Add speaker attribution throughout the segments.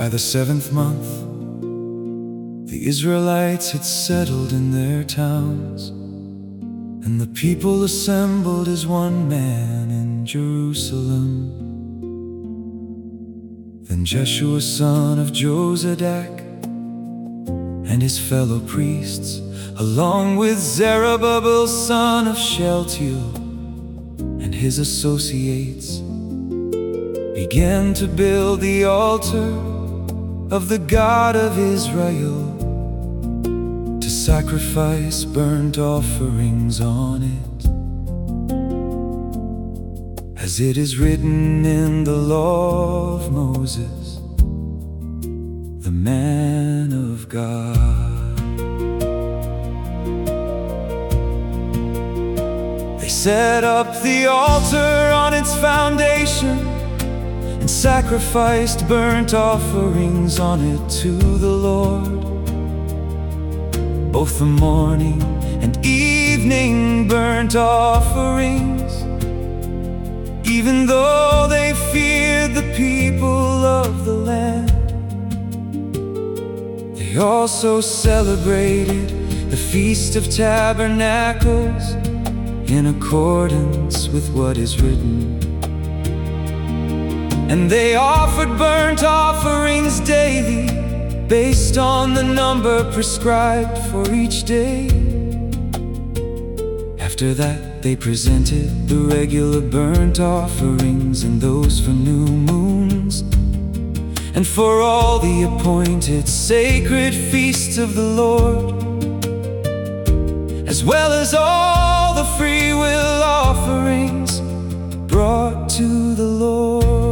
Speaker 1: By the seventh month, the Israelites had settled in their towns, and the people assembled as one man in Jerusalem. Then Jeshua son of Jozadak and his fellow priests, along with Zerubbabel son of Shealtiel and his associates, began to build the altar of the God of Israel, to sacrifice burnt offerings on it, as it is written in the law of Moses, the man of God. They set up the altar on its foundation and sacrificed burnt offerings on it to the Lord. Both the morning and evening burnt offerings, even though they feared the people of the land. They also celebrated the Feast of Tabernacles in accordance with what is written. And they offered burnt offerings daily, based on the number prescribed for each day. After that, they presented the regular burnt offerings and those for new moons, and for all the appointed sacred feasts of the Lord, as well as all the free will offerings brought to the Lord.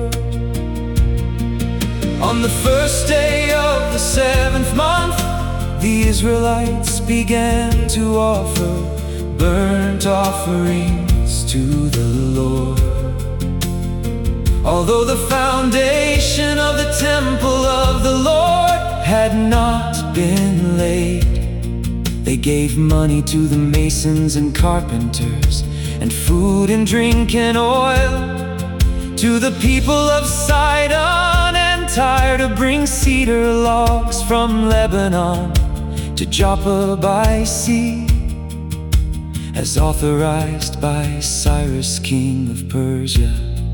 Speaker 1: On the first day of the seventh month, the Israelites began to offer burnt offerings to the Lord. Although the foundation of the temple of the Lord had not been laid, they gave money to the masons and carpenters, and food and drink and oil to the people of Sidon and Tyre, to bring cedar logs from Lebanon to Joppa by sea, as authorized by Cyrus, king of Persia.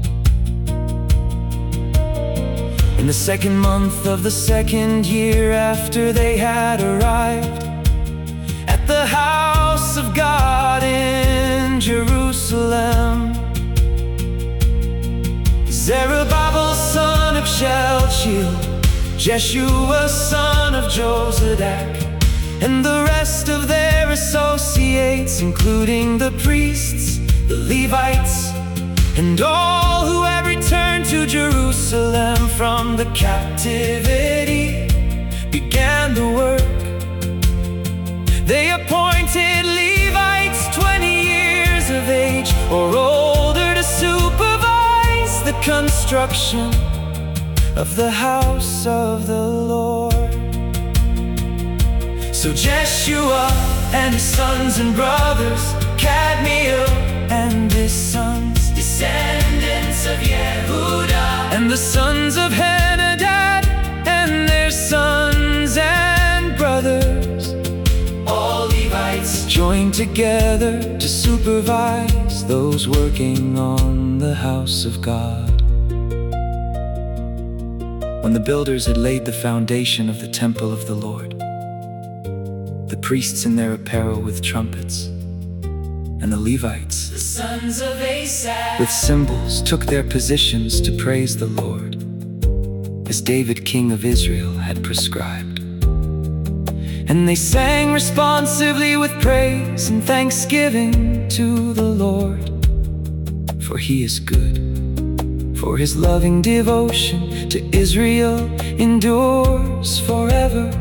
Speaker 1: In the second month of the second year after they had arrived at the house of God in Jerusalem, Zerubbabel son of Shealtiel, Jeshua son of Jozadak, and the rest of their associates, including the priests, the Levites, and all who had returned to Jerusalem from the captivity, began the work. They appointed Levites 20 years of age or older to supervise the construction of the house of the Lord. So Jeshua and his sons and brothers, Kadmiel and his sons, descendants of Yehuda, and the sons of Henadad and their sons and brothers, all Levites, joined together to supervise those working on the house of God. When the builders had laid the foundation of the temple of the Lord, the priests in their apparel with trumpets, and the Levites, the sons of Asaph, with cymbals, took their positions to praise the Lord, as David king of Israel had prescribed. And they sang responsively with praise and thanksgiving to the Lord, for he is good, for his loving devotion to Israel endures forever.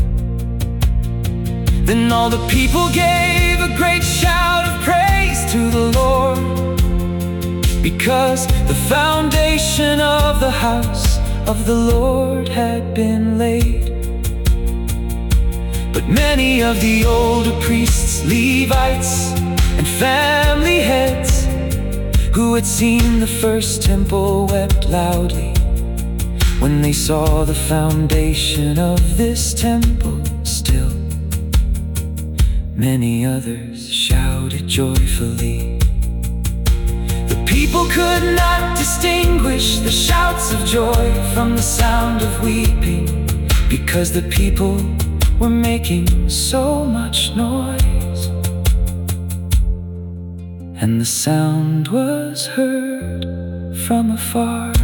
Speaker 1: Then all the people gave a great shout of praise to the Lord, because the foundation of the house of the Lord had been laid. But many of the older priests, Levites, and family heads who had seen the first temple wept loudly when they saw the foundation of this temple still. Many others shouted joyfully. The people could not distinguish the shouts of joy from the sound of weeping, because the people were making so much noise. And the sound was heard from afar.